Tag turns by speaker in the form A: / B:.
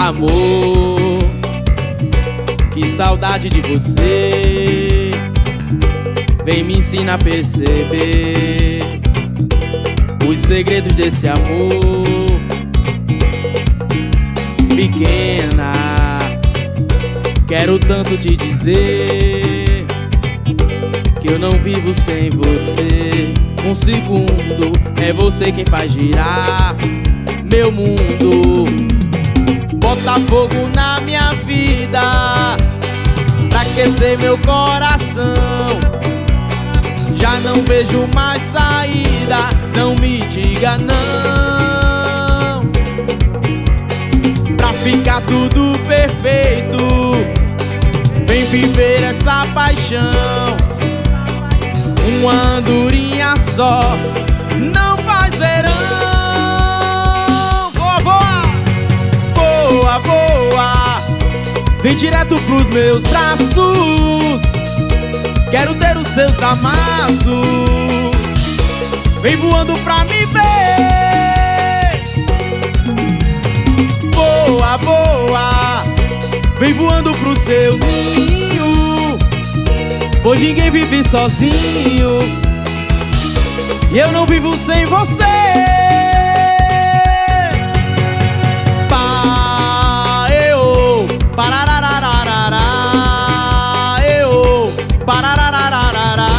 A: Amor, que saudade de você. Vem me ensinar a perceber os segredos desse amor. Pequena, quero tanto te dizer que eu não vivo sem você. Um segundo, é você quem faz girar meu mundo. Bota fogo na minha vida pra aquecer meu coração. Já não vejo mais saída, não me diga não. Pra ficar tudo perfeito, vem viver essa paixão. Uma andorinha só não faz verão. Voa, voa, voa, voa, vem direto pros meus braços. Quero ter os seus amassos. Vem voando pra me ver. Voa, voa, vem voando pro seu ninho, pois ninguém vive sozinho e eu não vivo sem você. Pá, eu, parararararará, eu, parararararará.